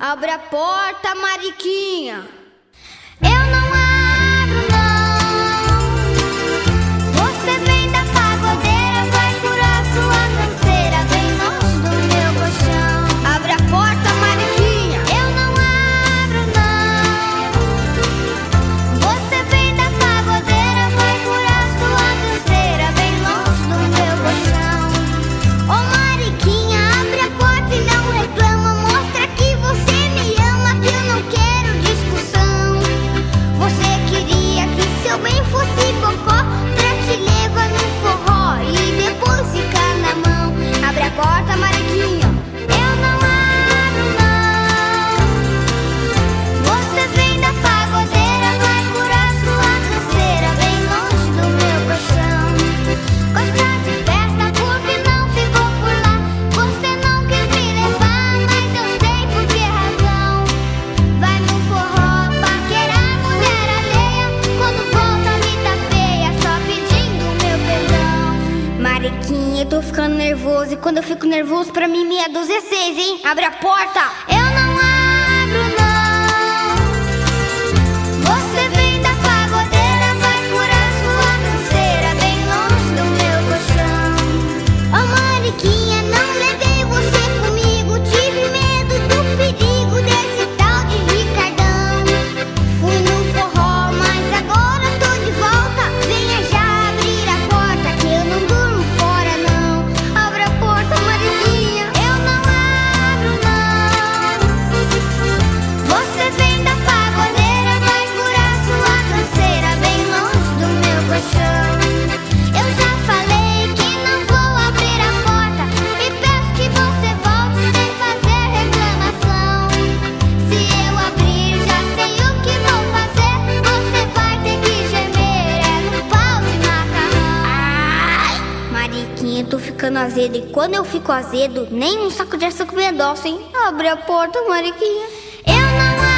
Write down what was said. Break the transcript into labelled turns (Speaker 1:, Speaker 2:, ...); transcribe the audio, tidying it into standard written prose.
Speaker 1: Abre a porta, Mariquinha.
Speaker 2: Eu não abro, não. Você vem da pagodeira, vai curar sua canseira bem longe do meu colchão.
Speaker 1: Abre a porta, Mariquinha.
Speaker 2: Eu não abro, não. Você vem da pagodeira, vai curar sua canseira bem longe do meu colchão. Ô Mariquinha, abre a porta e não reclama, mostra que você me ama, que eu não quero discussão. Você queria que seu bem fosse bocó, pra te levar no forró e depois ficar na mão.
Speaker 1: Abre a porta, Mariquinha.
Speaker 2: Eu não abro, não. Você vem da pagodeira, vai curar sua canseira bem longe do meu colchão. Gosta de festa porque não ficou por lá. Você não quis me levar, mas eu sei por que razão. Vai no forró paquerar mulher alheia, quando volta me tapeia só pedindo meu perdão.
Speaker 1: Mariquinha, eu tô ficando nervoso. E quando eu fico nervoso, pra mim meia dúzia é 6, hein? Abre a porta.
Speaker 2: Eu não abro, não. Você vem da pagodeira, vai curar sua canseira bem longe do meu colchão. Ô Mariquinha, não levei você comigo, tive medo do perigo desse tal de Ricardão. Fui no forró, mas agora tô de volta. Venha já abrir a porta, que eu não durmo fora não.
Speaker 1: Abre a porta, Mariquinha.
Speaker 2: Eu não abro, não. Você vem da pagodeira, vai curar sua canseira bem longe do meu colchão. Eu já falei que não vou abrir a porta e peço que você volte sem fazer reclamação. Se eu abrir, já sei o que vou fazer. Você vai ter que gemer, é no pau de macarrão.
Speaker 1: Ai, Mariquinha, eu tô ficando azedo. E quando eu fico azedo, nem um saco de açúcar me adoça, hein? Abre a porta, Mariquinha.
Speaker 2: Eu não